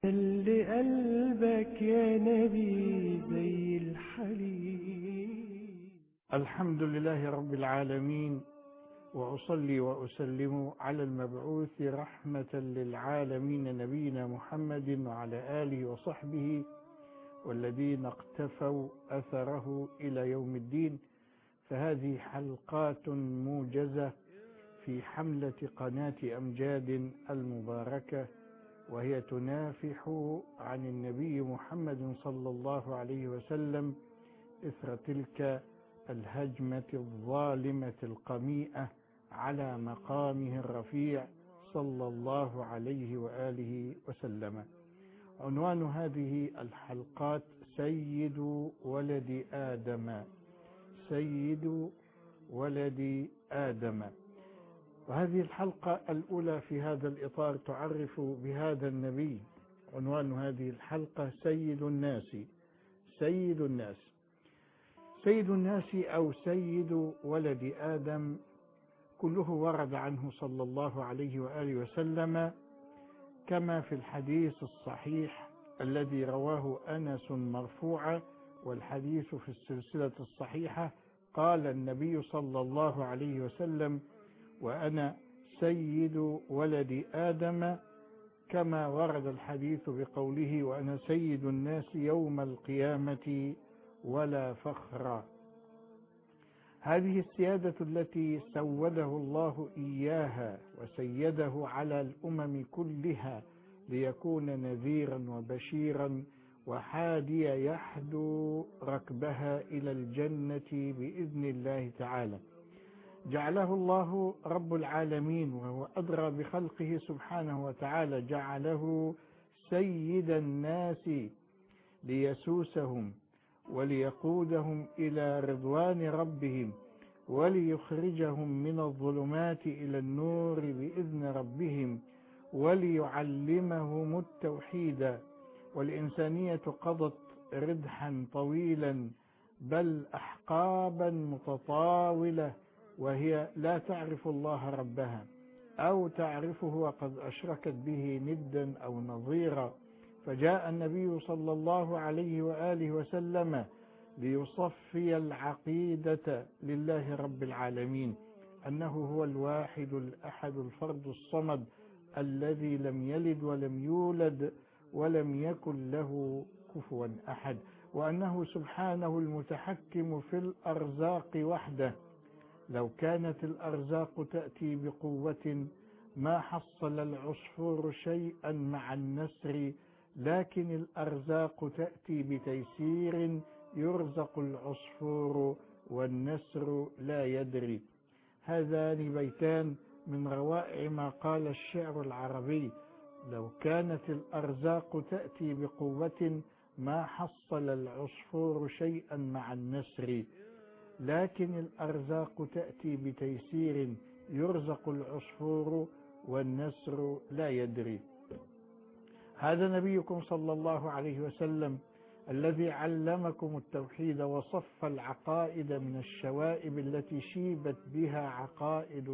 اللي قلبك يا نبي زي الحليب. الحمد لله رب العالمين، وأصلي وأسلم على المبعوث رحمة للعالمين نبينا محمد وعلى آله وصحبه والذين اقتفوا أثره إلى يوم الدين. فهذه حلقات موجزة في حملة قناة أمجاد المباركة، وهي تنافح عن النبي محمد صلى الله عليه وسلم إثر تلك الهجمة الظالمة القميئة على مقامه الرفيع صلى الله عليه وآله وسلم. عنوان هذه الحلقات سيد ولد آدم، سيد ولد آدم. وهذه الحلقة الأولى في هذا الإطار تعرف بهذا النبي. عنوان هذه الحلقة سيد الناس، سيد الناس، سيد الناس أو سيد ولد آدم، كله ورد عنه صلى الله عليه وآله وسلم كما في الحديث الصحيح الذي رواه أنس مرفوعا، والحديث في السلسلة الصحيحة. قال النبي صلى الله عليه وسلم: وأنا سيد ولد آدم، كما ورد الحديث بقوله: وأنا سيد الناس يوم القيامة ولا فخر. هذه السيادة التي سوده الله إياها وسيده على الأمم كلها ليكون نذيرا وبشيرا وحادي يحدو ركبها إلى الجنة بإذن الله تعالى. جعله الله رب العالمين وهو أدرى بخلقه سبحانه وتعالى، جعله سيد الناس ليسوسهم وليقودهم إلى رضوان ربهم وليخرجهم من الظلمات إلى النور بإذن ربهم وليعلمهم التوحيد. والإنسانية قضت ردحا طويلا بل أحقابا متطاولة وهي لا تعرف الله ربها، أو تعرفه وقد أشركت به ندا أو نظيرا. فجاء النبي صلى الله عليه وآله وسلم ليصفي العقيدة لله رب العالمين، أنه هو الواحد الأحد الفرد الصمد الذي لم يلد ولم يولد ولم يكن له كفوا أحد، وأنه سبحانه المتحكم في الأرزاق وحده. لو كانت الأرزاق تأتي بقوة ما حصل العصفور شيئا مع النسر، لكن الأرزاق تأتي بتيسير يرزق العصفور والنسر لا يدري. هذان بيتان من روائع ما قال الشعر العربي: لو كانت الأرزاق تأتي بقوة ما حصل العصفور شيئا مع النسر، لكن الأرزاق تأتي بتيسير يرزق العصفور والنسر لا يدري. هذا نبيكم صلى الله عليه وسلم الذي علمكم التوحيد وصف العقائد من الشوائب التي شيبت بها عقائد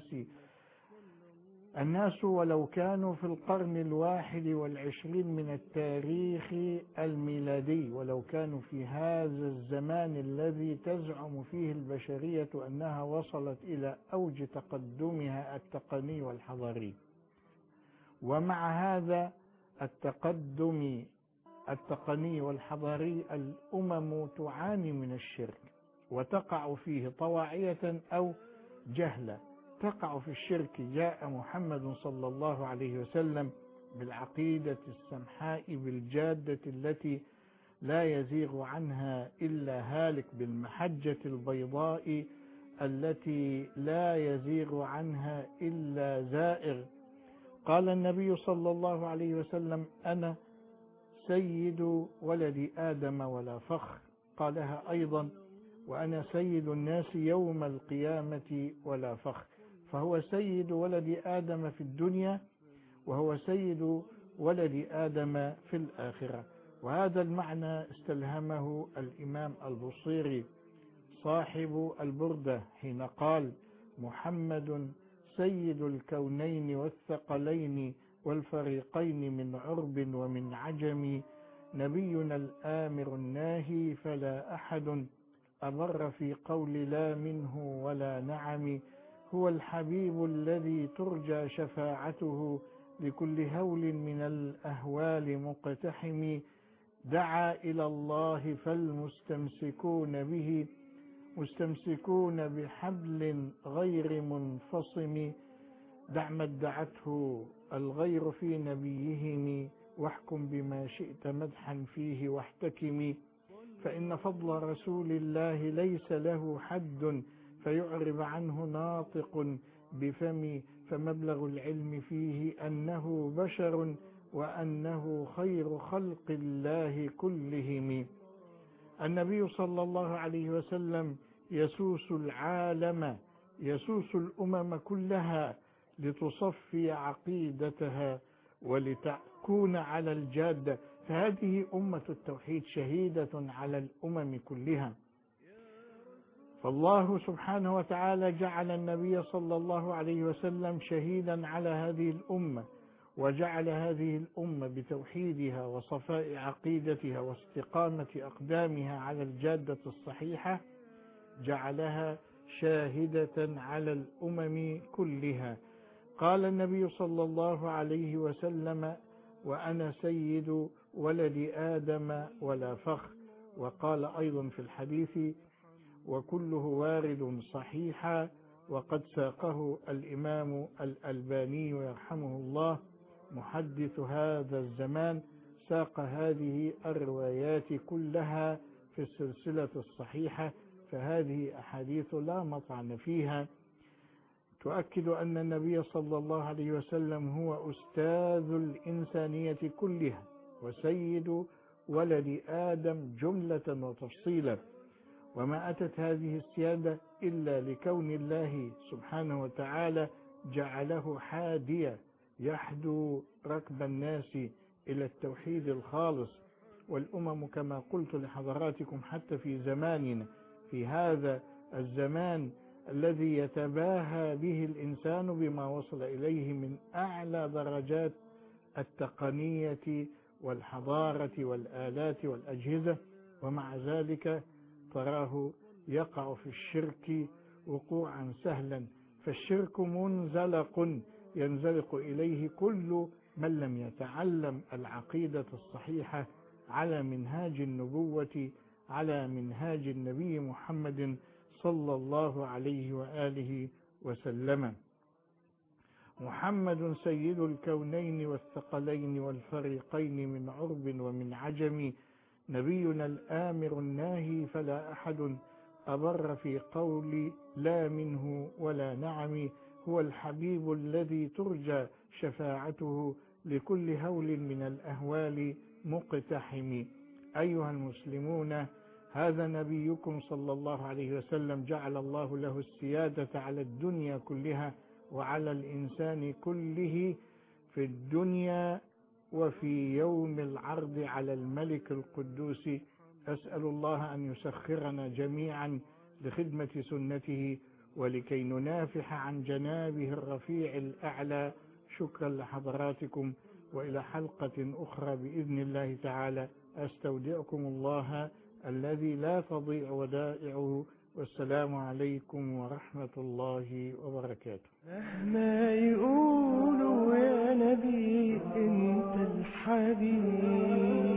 الناس ولو كانوا في القرن 21 من التاريخ الميلادي، ولو كانوا في هذا الزمان الذي تزعم فيه البشرية أنها وصلت إلى أوج تقدمها التقني والحضاري. ومع هذا التقدم التقني والحضاري الأمم تعاني من الشرك وتقع فيه طواعية أو جهلة. تقع في الشرك. جاء محمد صلى الله عليه وسلم بالعقيدة السمحاء بالجادة التي لا يزيغ عنها إلا هالك، بالمحجة البيضاء التي لا يزيغ عنها إلا زائغ. قال النبي صلى الله عليه وسلم: أنا سيد ولد آدم ولا فخر. قالها أيضا: وأنا سيد الناس يوم القيامة ولا فخر. فهو سيد ولد آدم في الدنيا، وهو سيد ولد آدم في الآخرة. وهذا المعنى استلهمه الإمام البصيري صاحب البردة حين قال: محمد سيد الكونين والثقلين والفريقين من عرب ومن عجم. نبينا الآمر الناهي فلا أحد أبر في قول لا منه ولا نعم. هو الحبيب الذي ترجى شفاعته لكل هول من الأهوال مقتحم. دعا إلى الله فالمستمسكون به مستمسكون بحبل غير منفصم. دع ما ادعته الغير في نبيهم واحكم بما شئت مدحا فيه واحتكم. فإن فضل رسول الله ليس له حد فيعرب عنه ناطق بفم. فمبلغ العلم فيه أنه بشر وأنه خير خلق الله كلهم. النبي صلى الله عليه وسلم يسوس العالم يسوس الأمم كلها لتصفي عقيدتها ولتكون على الجادة. فهذه أمة التوحيد شهيدة على الأمم كلها. فالله سبحانه وتعالى جعل النبي صلى الله عليه وسلم شهيدا على هذه الأمة، وجعل هذه الأمة بتوحيدها وصفاء عقيدتها واستقامة أقدامها على الجادة الصحيحة جعلها شاهدة على الأمم كلها. قال النبي صلى الله عليه وسلم: وأنا سيد ولد آدم ولا فخر. وقال أيضا في الحديث: وكله وارد صحيحا. وقد ساقه الإمام الألباني يرحمه الله محدث هذا الزمان، ساق هذه الروايات كلها في السلسلة الصحيحة، فهذه أحاديث لا مطعن فيها، تؤكد أن النبي صلى الله عليه وسلم هو أستاذ الإنسانية كلها وسيد ولد آدم جملة وتفصيلا. وما أتت هذه السيادة إلا لكون الله سبحانه وتعالى جعله حادية يحدو ركب الناس إلى التوحيد الخالص. والأمم كما قلت لحضراتكم حتى في زماننا، في هذا الزمان الذي يتباهى به الإنسان بما وصل إليه من أعلى درجات التقنية والحضارة والآلات والأجهزة، ومع ذلك تراه يقع في الشرك وقوعا سهلا. فالشرك منزلق ينزلق إليه كل من لم يتعلم العقيدة الصحيحة على منهاج النبوة، على منهاج النبي محمد صلى الله عليه وآله وسلم. محمد سيد الكونين والثقلين والفريقين من عرب ومن عجم. نبينا الآمر الناهي فلا أحد أبر في قول لا منه ولا نعم. هو الحبيب الذي ترجى شفاعته لكل هول من الأهوال مقتحم. أيها المسلمون، هذا نبيكم صلى الله عليه وسلم جعل الله له السيادة على الدنيا كلها وعلى الإنسان كله في الدنيا وفي يوم العرض على الملك القدوس. أسأل الله أن يسخرنا جميعا لخدمة سنته ولكي ننافح عن جنابه الرفيع الأعلى. شكرا لحضراتكم، وإلى حلقة أخرى بإذن الله تعالى. أستودعكم الله الذي لا تضيع ودائعه، والسلام عليكم ورحمة الله وبركاته. مهما يقولوا يا نبي انت الحبيب.